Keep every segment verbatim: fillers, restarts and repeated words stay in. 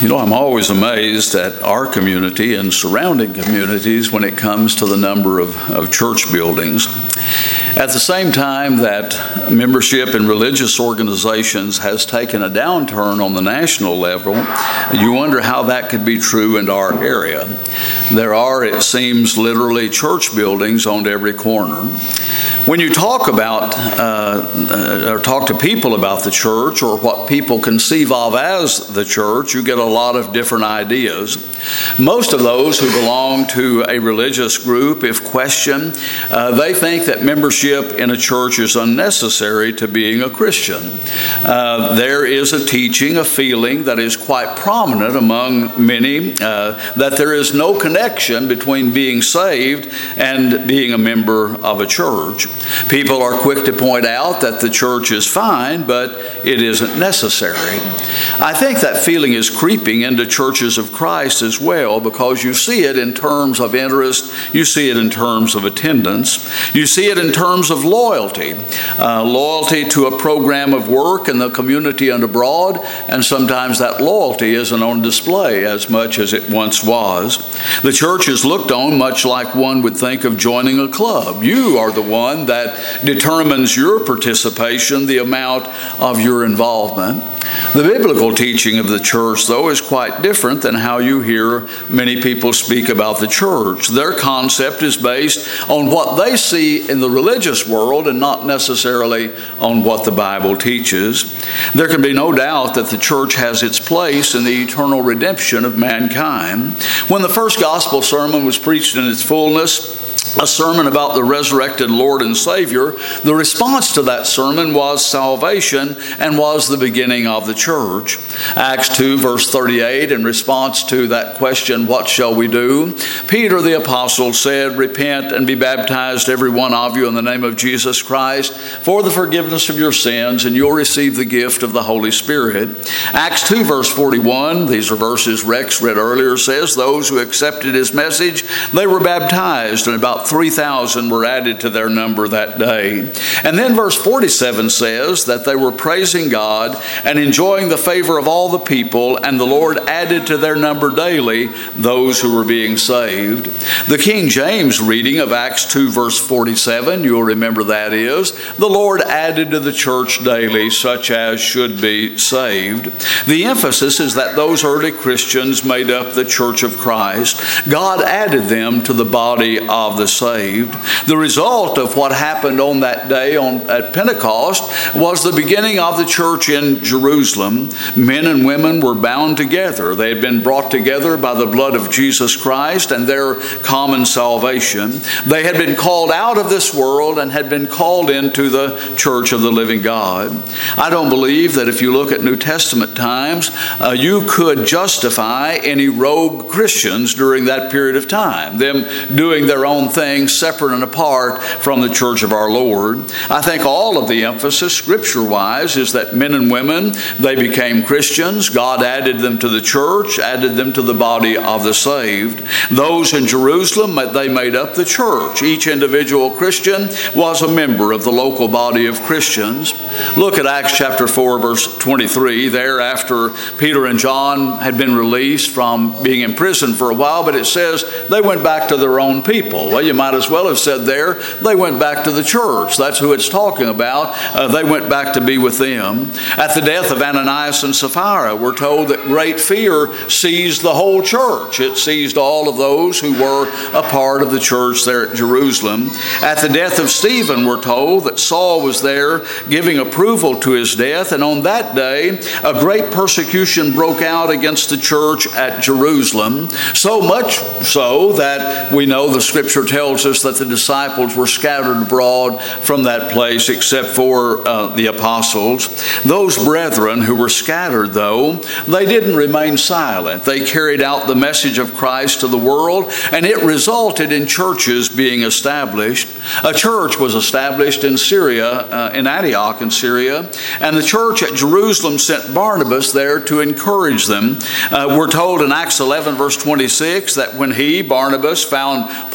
You know, I'm always amazed at our community and surrounding communities when it comes to the number of, of church buildings. At the same time that membership in religious organizations has taken a downturn on the national level, you wonder how that could be true in our area. There are, it seems, literally church buildings on every corner. When you talk about uh, or talk to people about the church or what people conceive of as the church, you get a lot of different ideas. Most of those who belong to a religious group, if questioned, uh, they think that membership in a church is unnecessary to being a Christian. Uh, there is a teaching, a feeling that is quite prominent among many uh, that there is no connection between being saved and being a member of a church. People are quick to point out that the church is fine, but it isn't necessary. I think that feeling is creeping into churches of Christ as well, because you see it in terms of interest, you see it in terms of attendance, you see it in terms of loyalty, uh, loyalty to a program of work in the community and abroad, and sometimes that loyalty isn't on display as much as it once was. The church is looked on much like one would think of joining a club. You are the one that determines your participation, the amount of your involvement. The biblical teaching of the church, though, is quite different than how you hear many people speak about the church. Their concept is based on what they see in the religious world and not necessarily on what the Bible teaches. There can be no doubt that the church has its place in the eternal redemption of mankind. When the first gospel sermon was preached in its fullness, a sermon about the resurrected Lord and Savior, the response to that sermon was salvation and was the beginning of the church. Acts two, verse thirty-eight, in response to that question, what shall we do? Peter the apostle said, repent and be baptized every one of you in the name of Jesus Christ for the forgiveness of your sins, and you'll receive the gift of the Holy Spirit. Acts two, verse forty-one, these are verses Rex read earlier, says, those who accepted his message, they were baptized, and about three thousand were added to their number that day. And then verse forty-seven says that they were praising God and enjoying the favor of all the people, and the Lord added to their number daily those who were being saved. The King James reading of Acts two, verse forty-seven, you'll remember that is, the Lord added to the church daily such as should be saved. The emphasis is that those early Christians made up the church of Christ. God added them to the body of the saved. The result of what happened on that day on at Pentecost was the beginning of the church in Jerusalem. Men and women were bound together. They had been brought together by the blood of Jesus Christ and their common salvation. They had been called out of this world and had been called into the church of the living God. I don't believe that if you look at New Testament times, uh, you could justify any rogue Christians during that period of time, them doing their own thing separate and apart from the church of our Lord. I think all of the emphasis scripture-wise is that men and women, they became Christians. God added them to the church, added them to the body of the saved. Those in Jerusalem, they made up the church. Each individual Christian was a member of the local body of Christians. Look at Acts chapter four, verse twenty-three. There, after Peter and John had been released from being in prison for a while, but it says they went back to their own people. Well, you might as well have said there, they went back to the church. That's who it's talking about. Uh, they went back to be with them. At the death of Ananias and Sapphira, we're told that great fear seized the whole church. It seized all of those who were a part of the church there at Jerusalem. At the death of Stephen, we're told that Saul was there giving approval to his death, and on that day, a great persecution broke out against the church at Jerusalem, so much so that we know the scripture tells us that the disciples were scattered abroad from that place except for uh, the apostles. Those brethren who were scattered, though, they didn't remain silent. They carried out the message of Christ to the world, and it resulted in churches being established. A church was established in Syria, uh, in Antioch in Syria, and the church at Jerusalem sent Barnabas there to encourage them. Uh, we're told in Acts eleven, verse twenty-six, that when he, Barnabas, found Paul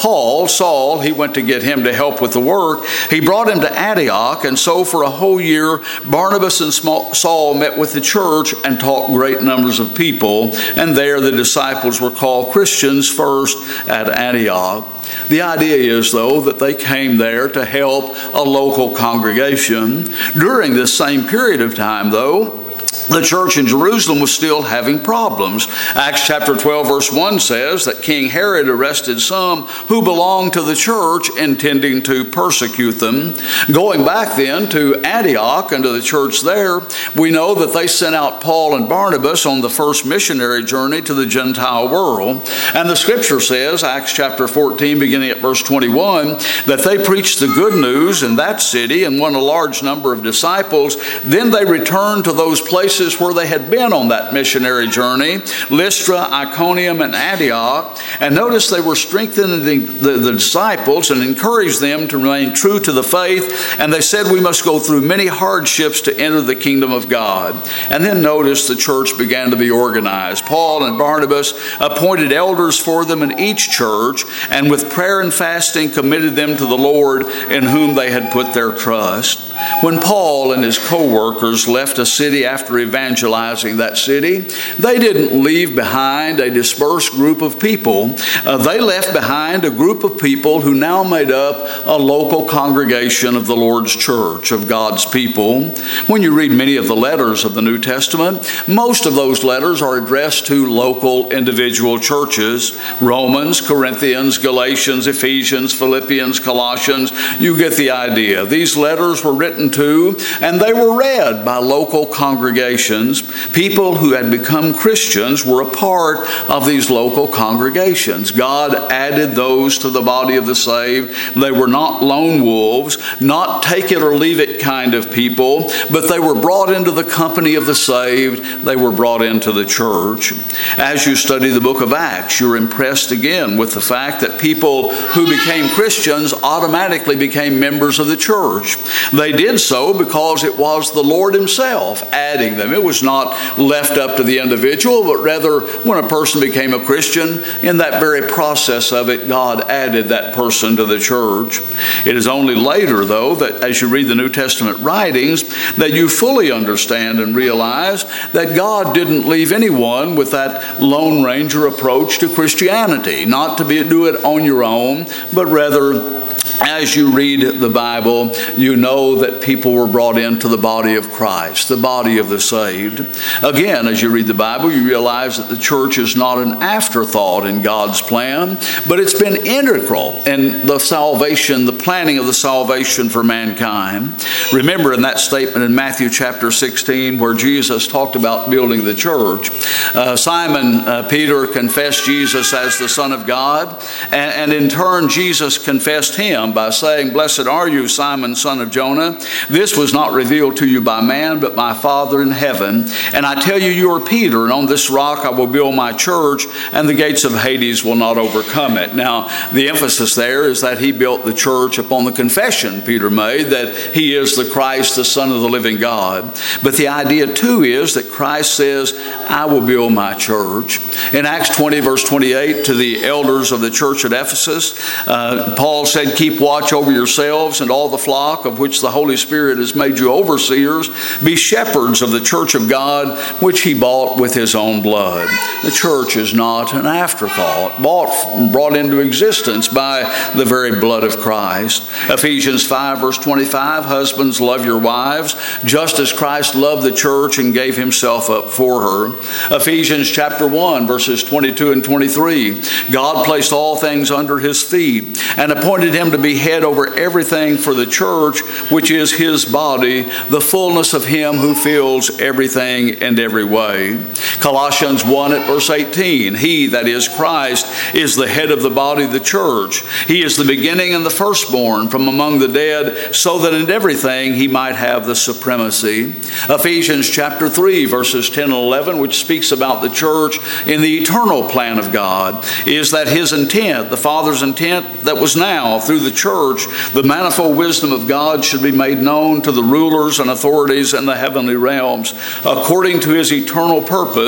called Saul. He went to get him to help with the work. He brought him to Antioch, and so for a whole year, Barnabas and Saul met with the church and taught great numbers of people. And there the disciples were called Christians first at Antioch. The idea is, though, that they came there to help a local congregation. During this same period of time, though, the church in Jerusalem was still having problems. Acts chapter twelve verse one says that King Herod arrested some who belonged to the church, intending to persecute them. Going back then to Antioch and to the church there, we know that they sent out Paul and Barnabas on the first missionary journey to the Gentile world. And the scripture says, Acts chapter fourteen, beginning at verse twenty-one, that they preached the good news in that city and won a large number of disciples. Then they returned to those places where they had been on that missionary journey, Lystra, Iconium, and Antioch. And notice they were strengthening the, the, the disciples and encouraged them to remain true to the faith. And they said, we must go through many hardships to enter the kingdom of God. And then notice the church began to be organized. Paul and Barnabas appointed elders for them in each church, and with prayer and fasting committed them to the Lord in whom they had put their trust. When Paul and his co-workers left a city after evangelizing that city, they didn't leave behind a dispersed group of people. Uh, they left behind a group of people who now made up a local congregation of the Lord's church, of God's people. When you read many of the letters of the New Testament, most of those letters are addressed to local individual churches. Romans, Corinthians, Galatians, Ephesians, Philippians, Colossians. You get the idea. These letters were written to, and they were read by local congregations. People who had become Christians were a part of these local congregations. God added those to the body of the saved. They were not lone wolves, not take it or leave it kind of people, but they were brought into the company of the saved. They were brought into the church. As you study the book of Acts, you're impressed again with the fact that people who became Christians automatically became members of the church. They did so because it was the Lord himself adding them. It was not left up to the individual, but rather when a person became a Christian, in that very process of it, God added that person to the church. It is only later, though, that as you read the New Testament writings, that you fully understand and realize that God didn't leave anyone with that Lone Ranger approach to Christianity, not to be, do it on your own, but rather, as you read the Bible, you know that people were brought into the body of Christ, the body of the saved. Again, as you read the Bible, you realize that the church is not an afterthought in God's plan, but it's been integral in the salvation, the planning of the salvation for mankind. Remember in that statement in Matthew chapter sixteen where Jesus talked about building the church, uh, Simon uh, Peter confessed Jesus as the Son of God, and, and in turn Jesus confessed him by saying, "Blessed are you, Simon, son of Jonah. This was not revealed to you by man, but my Father in heaven. And I tell you, you are Peter, and on this rock I will build my church, and the gates of Hades will not overcome it." Now, the emphasis there is that he built the church upon the confession Peter made that he is the Christ, the Son of the living God. But the idea, too, is that Christ says, "I will build my church." In Acts twenty, verse twenty-eight, to the elders of the church at Ephesus, uh, Paul said, "Keep watch over yourselves and all the flock of which the Holy Spirit has made you overseers. Be shepherds of the church of God, which he bought with his own blood." The church is not an afterthought, bought, brought into existence by the very blood of Christ. Ephesians five, verse twenty-five, "Husbands, love your wives, just as Christ loved the church and gave himself up for her." Ephesians chapter one, verses twenty-two and twenty-three, "God placed all things under his feet and appointed him to be head over everything for the church, which is his body, the fullness of him who fills everything in every way." Colossians one at verse eighteen, "He, that is Christ, is the head of the body, the church. He is the beginning and the firstborn from among the dead, so that in everything he might have the supremacy." Ephesians chapter three, verses ten and eleven, which speaks about the church in the eternal plan of God, is that his intent, the Father's intent that was now through the church, the manifold wisdom of God should be made known to the rulers and authorities in the heavenly realms, according to his eternal purpose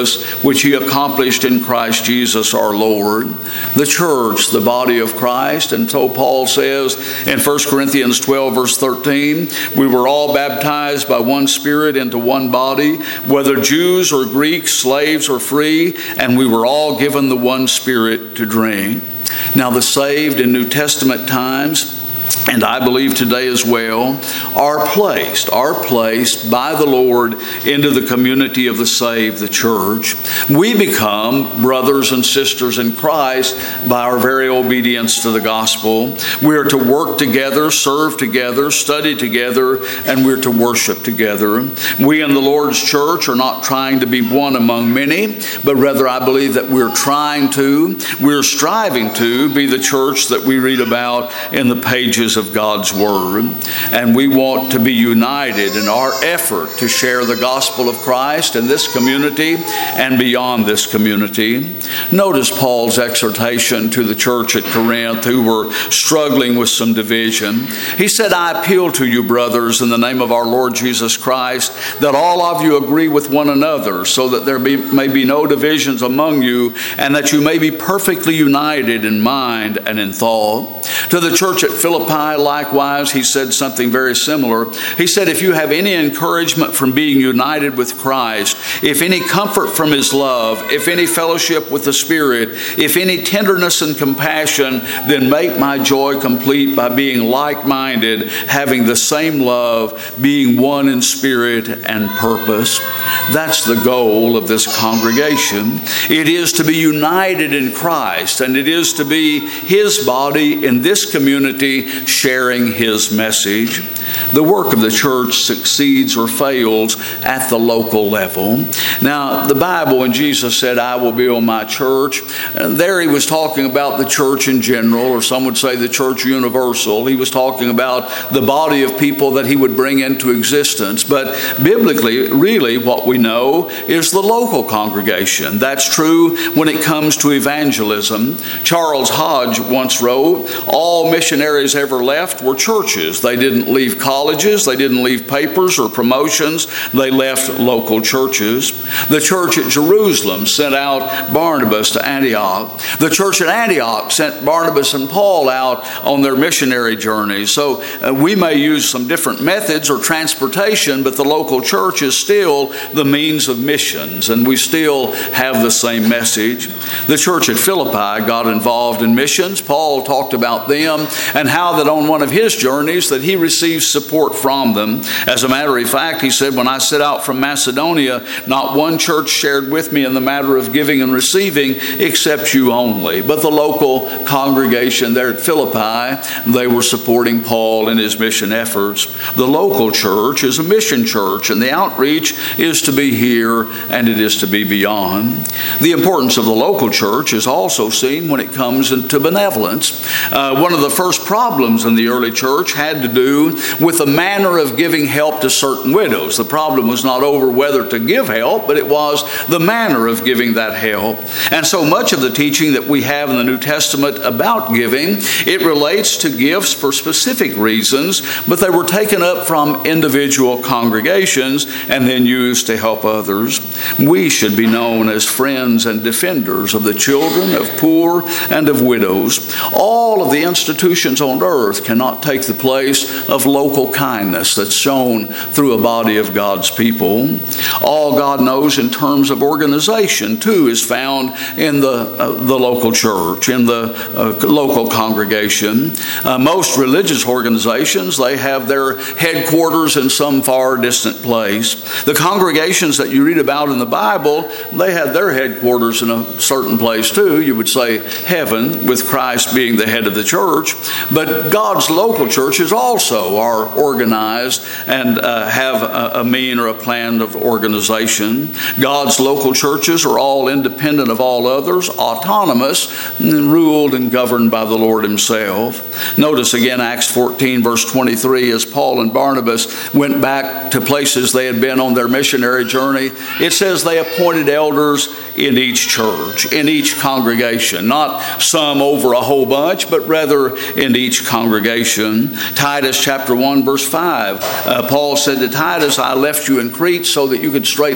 purpose which he accomplished in Christ Jesus our Lord. The church, the body of Christ. And so Paul says in First Corinthians twelve, verse thirteen, we were all baptized by one Spirit into one body, whether Jews or Greeks, slaves or free, and we were all given the one Spirit to drink. Now the saved in New Testament times, and I believe today as well, are placed, are placed by the Lord into the community of the saved, the church. We become brothers and sisters in Christ by our very obedience to the gospel. We are to work together, serve together, study together, and we're to worship together. We in the Lord's church are not trying to be one among many, but rather I believe that we're trying to, we're striving to be the church that we read about in the pages of God's Word. And we want to be united in our effort to share the gospel of Christ in this community and beyond this community. Notice Paul's exhortation to the church at Corinth who were struggling with some division. He said, I appeal to you, brothers, in the name of our Lord Jesus Christ, that all of you agree with one another, so that there be, may be no divisions among you, and that you may be perfectly united in mind and in thought. To the church at Philippi, likewise, he said something very similar. He said, if you have any encouragement from being united with Christ, if any comfort from his love, if any fellowship with the Spirit, if any tenderness and compassion, then make my joy complete by being like-minded, having the same love, being one in spirit and purpose. That's the goal of this congregation. It is to be united in Christ, and it is to be his body in this community sharing his message. The work of the church succeeds or fails at the local level. Now, the Bible, when Jesus said, I will build my church, there he was talking about the church in general, or some would say the church universal. He was talking about the body of people that he would bring into existence. But biblically, really what we know is the local congregation. That's true when it comes to evangelism. Charles Hodge once wrote, all missionaries ever left were churches. They didn't leave colleges, they didn't leave papers or promotions, they left local churches. The church at Jerusalem sent out Barnabas to Antioch. The church at Antioch sent Barnabas and Paul out on their missionary journeys. So uh, we may use some different methods or transportation, but the local church is still the means of missions, and we still have the same message. The church at Philippi got involved in missions. Paul talked about them and how that on one of his journeys that he received support from them. As a matter of fact, he said, when I set out from Macedonia, not one church shared with me in the matter of giving and receiving except you only. But the local congregation there at Philippi, they were supporting Paul in his mission efforts. The local church is a mission church, and the outreach is to be here and it is to be beyond. The importance of the local church is also seen when it comes into benevolence. Uh, one of the first problems in the early church had to do with the manner of giving help to certain widows. The problem was not over whether to give help, but it was the manner of giving that help. And so much of the teaching that we have in the New Testament about giving, it relates to gifts for specific reasons, but they were taken up from individual congregations and then used to help others. We should be known as friends and defenders of the children, of poor, and of widows. All of the institutions on earth cannot take the place of local kindness that's shown through a body of God's people. All God knows in terms of organization, too, is found in the, uh, the local church, in the uh, local congregation. Uh, most religious organizations, they have their headquarters in some far distant place. The congregations that you read about in the Bible, they had their headquarters in a certain place, too. You would say heaven, with Christ being the head of the church. But God's local churches also are organized and uh, have a, a mean or a plan of organization. God's local churches are all independent of all others, autonomous, and ruled and governed by the Lord himself. Notice again Acts fourteen, verse twenty-three, as Paul and Barnabas went back to places they had been on their missionary journey, it says they appointed elders in each church, in each congregation, not some over a whole bunch, but rather in each congregation. Titus chapter one, verse five, uh, Paul said to Titus, I left you in Crete so that you could straighten out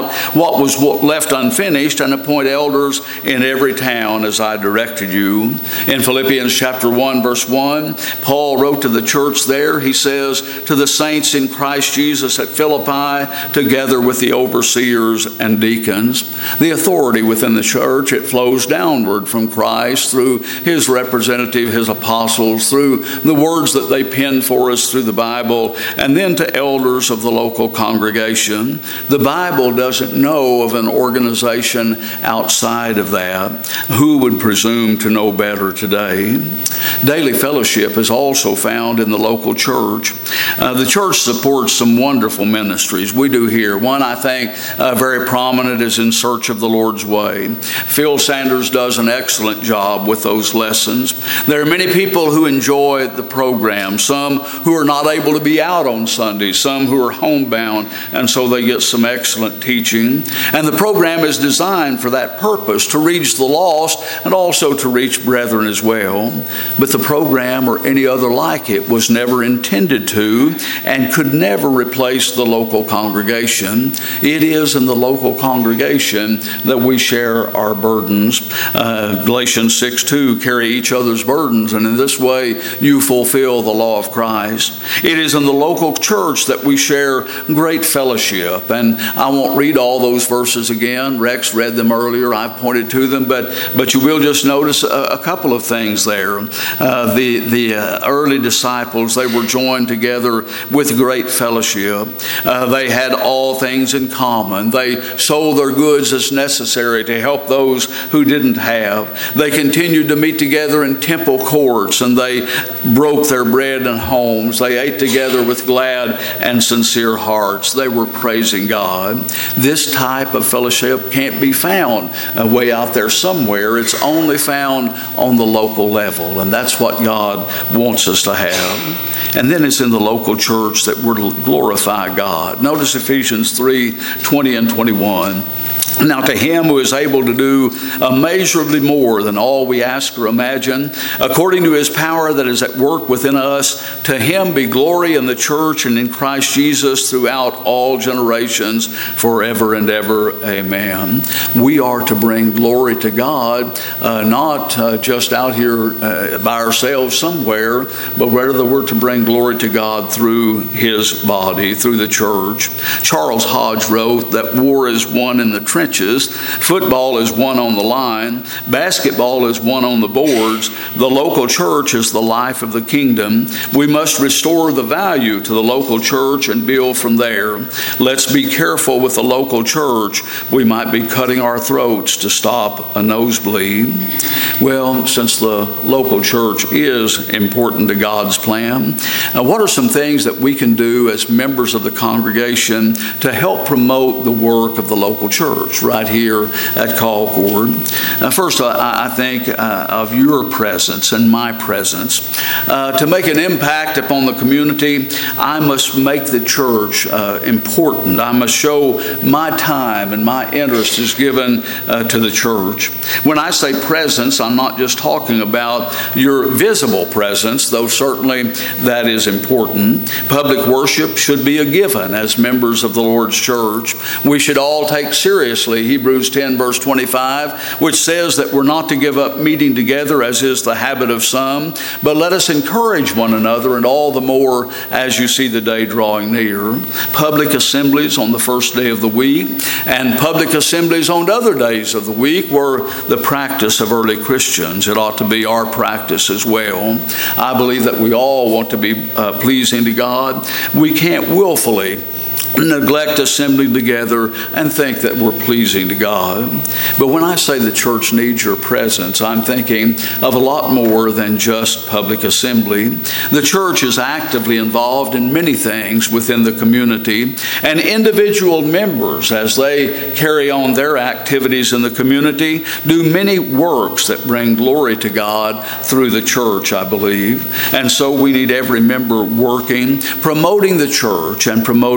out what was left unfinished and appoint elders in every town as I directed you. In Philippians chapter one, verse one, Paul wrote to the church there, he says, to the saints in Christ Jesus at Philippi, together with the overseers and deacons. The authority within the church, it flows downward from Christ through his representative, his apostles, through the words that they pen for us through the Bible, and then to elders of the local congregation. The Bible doesn't know of an organization outside of that. Who would presume to know better today? Daily fellowship is also found in the local church. Uh, the church supports some wonderful ministries. We do here. One, I think, uh, very prominent is In Search of the Lord's Way. Phil Sanders does an excellent job with those lessons. There are many people who enjoy the program, some who are not able to be out on Sunday, some who are homebound, and so they get some excellent teaching. And the program is designed for that purpose, to reach the lost and also to reach brethren as well. But the program or any other like it was never intended to and could never replace the local congregation. It is in the local congregation that we share our burdens. Uh, Galatians six two, carry each other's burdens, and in this way you fulfill the law of Christ. It is in the local church that we share great fellowship, and I won't read all those verses again. Rex read them earlier. I've pointed to them, but but you will just notice a, a couple of things there. Uh, the the uh, early disciples, they were joined together with great fellowship. Uh, they had all things in common. They sold their goods as necessary to help those who didn't have. They continued to meet together in temple courts, and they broke their bread in homes. They ate together with glad and sincere hearts. They were praising God. This type of fellowship can't be found uh, way out there somewhere. It's only found on the local level, and that's what God wants us to have. And then it's in the local church that we're to glorify God. Notice Ephesians three twenty and twenty-one. Now to him who is able to do immeasurably more than all we ask or imagine, according to his power that is at work within us, to him be glory in the church and in Christ Jesus throughout all generations, forever and ever. Amen. We are to bring glory to God, uh, not uh, just out here uh, by ourselves somewhere, but rather we're to bring glory to God through his body, through the church. Charles Hodge wrote that war is won in the trenches. Football is won on the line. Basketball is won on the boards. The local church is the life of the kingdom. We must restore the value to the local church and build from there. Let's be careful with the local church. We might be cutting our throats to stop a nosebleed. Well, since the local church is important to God's plan, uh, what are some things that we can do as members of the congregation to help promote the work of the local church right here at Colcord? Uh, first, I, I think uh, of your presence and my presence. Uh, to make an impact upon the community, I must make the church uh, important. I must show my time and my interest is given uh, to the church. When I say presence, I'm not just talking about your visible presence, though certainly that is important. Public worship should be a given as members of the Lord's church. We should all take seriously Hebrews ten verse twenty-five, which says that we're not to give up meeting together as is the habit of some, but let us encourage one another, and all the more as you see the day drawing near. Public assemblies on the first day of the week and public assemblies on other days of the week were the practice of early Christians. It ought to be our practice as well. I believe that we all want to be uh, pleasing to God. We can't willfully neglect assembling together and think that we're pleasing to God. But when I say the church needs your presence, I'm thinking of a lot more than just public assembly. The church is actively involved in many things within the community, and individual members, as they carry on their activities in the community, do many works that bring glory to God through the church, I believe. And so we need every member working, promoting the church and promoting the growth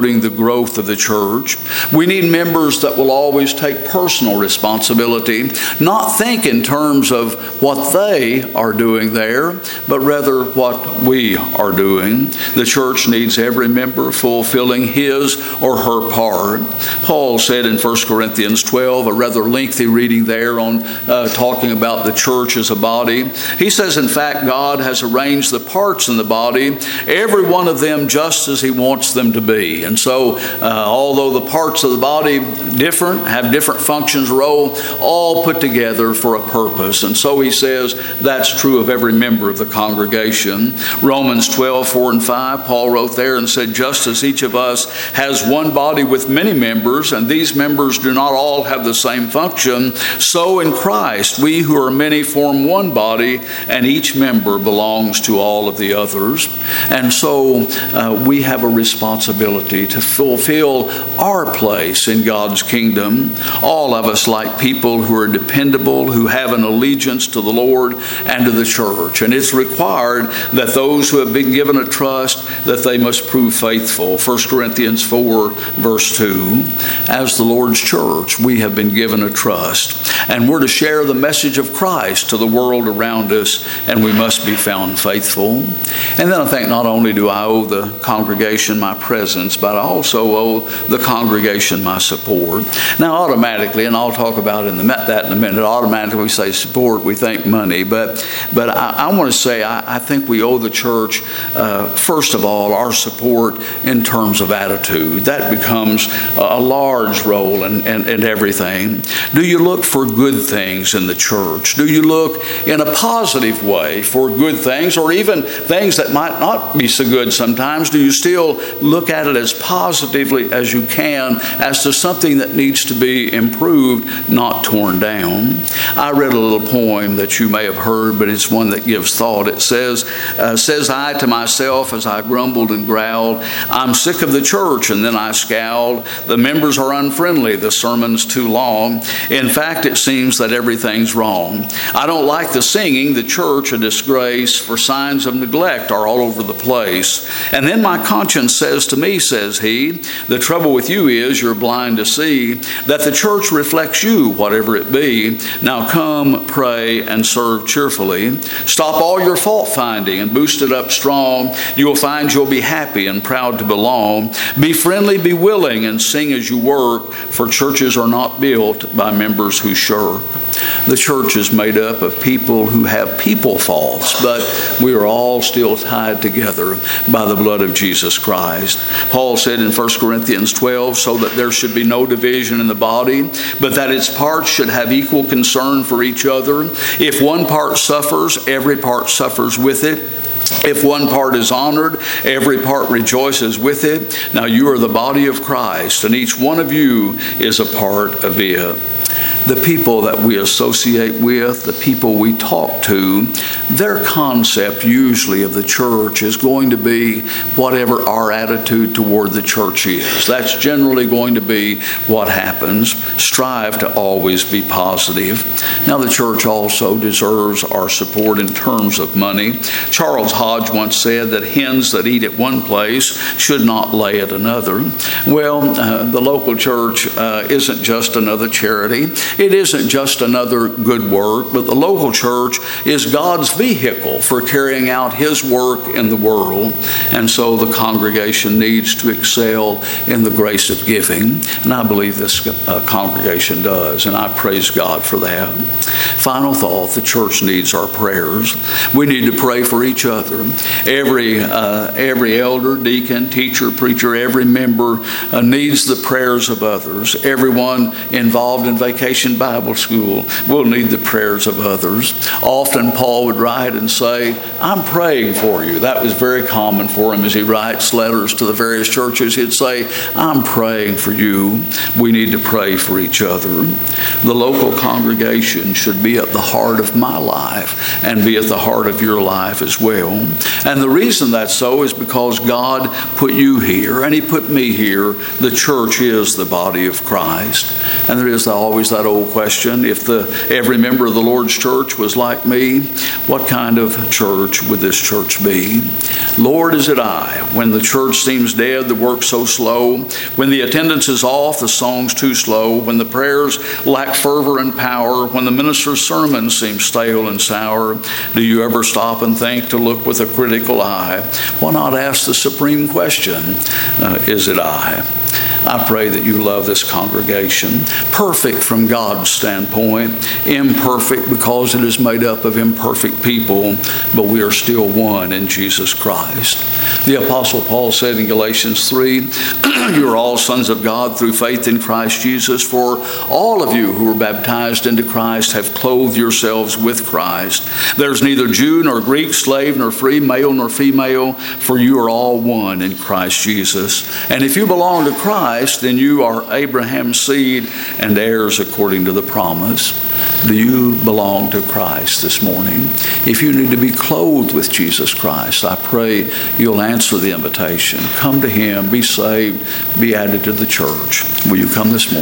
growth of the church. We need members that will always take personal responsibility, not think in terms of what they are doing there, but rather what we are doing. The church needs every member fulfilling his or her part. Paul said in First Corinthians twelve, a rather lengthy reading there on uh, talking about the church as a body. He says, in fact, God has arranged the parts in the body, every one of them just as he wants them to be. And so, uh, although the parts of the body different, have different functions, role, all put together for a purpose. And so he says that's true of every member of the congregation. Romans twelve, four and five, Paul wrote there and said, just as each of us has one body with many members, and these members do not all have the same function, so in Christ we who are many form one body, and each member belongs to all of the others. And so uh, we have a responsibility to fulfill our place in God's kingdom. All of us like people who are dependable, who have an allegiance to the Lord and to the church. And it's required that those who have been given a trust, that they must prove faithful. First Corinthians four, verse two, as the Lord's church, we have been given a trust. And we're to share the message of Christ to the world around us, and we must be found faithful. And then I think not only do I owe the congregation my presence, but I also owe the congregation my support. Now automatically, and I'll talk about in the, that in a minute, automatically we say support, we think money, but but I, I want to say I, I think we owe the church, uh, first of all, our support in terms of attitude. That becomes a large role in, in, in everything. Do you look for good things in the church? Do you look in a positive way for good things, or even things that might not be so good sometimes? Do you still look at it as positively as you can as to something that needs to be improved, not torn down? I read a little poem that you may have heard, but it's one that gives thought. It says, uh, says I to myself as I grumbled and growled, I'm sick of the church, and then I scowled. The members are unfriendly, the sermon's too long. In fact, it seems that everything's wrong. I don't like the singing, the church a disgrace, for signs of neglect are all over the place. And then my conscience says to me, says he, the trouble with you is you're blind to see that the church reflects you, whatever it be. Now come, pray, and serve cheerfully. Stop all your fault finding and boost it up strong. You will find you'll be happy and proud to belong. Be friendly, be willing, and sing as you work, for churches are not built by members who shirk. The church is made up of people who have people faults, but we are all still tied together by the blood of Jesus Christ. Paul said in First Corinthians twelve, so that there should be no division in the body, but that its parts should have equal concern for each other. If one part suffers, every part suffers with it. If one part is honored, every part rejoices with it. Now you are the body of Christ, and each one of you is a part of it. The people that we associate with, the people we talk to, their concept usually of the church is going to be whatever our attitude toward the church is. That's generally going to be what happens. Strive to always be positive. Now, the church also deserves our support in terms of money. Charles Hodge once said that hens that eat at one place should not lay at another. Well, uh, the local church uh, isn't just another charity. It isn't just another good work, but the local church is God's vehicle for carrying out His work in the world. And so the congregation needs to excel in the grace of giving. And I believe this uh, congregation does, and I praise God for that. Final thought, the church needs our prayers. We need to pray for each other. Every, uh, every elder, deacon, teacher, preacher, every member uh, needs the prayers of others. Everyone involved in vacation Bible school will need the prayers of others. Often Paul would write and say, I'm praying for you. That was very common for him as he writes letters to the various churches. He'd say, I'm praying for you. We need to pray for each other. The local congregation should be at the heart of my life and be at the heart of your life as well. And the reason that's so is because God put you here and He put me here. The church is the body of Christ. And there is always that old question. If the every member of the Lord's church was like me, what kind of church would this church be? Lord, is it I? When the church seems dead, the work so slow, when the attendance is off, the song's too slow, when the prayers lack fervor and power, when the minister's sermon seems stale and sour, do you ever stop and think to look with a critical eye? Why not ask the supreme question, uh, is it I? I pray that you love this congregation, perfect from God's standpoint, imperfect because it is made up of imperfect people, but we are still one in Jesus Christ. The Apostle Paul said in Galatians three, you are all sons of God through faith in Christ Jesus, for all of you who were baptized into Christ have clothed yourselves with Christ. There's neither Jew nor Greek, slave nor free, male nor female, for you are all one in Christ Jesus. And if you belong to Christ, then you are Abraham's seed and heirs according to the promise. Do you belong to Christ this morning? If you need to be clothed with Jesus Christ, I pray you'll answer the invitation. Come to Him, be saved, be added to the church. Will you come this morning?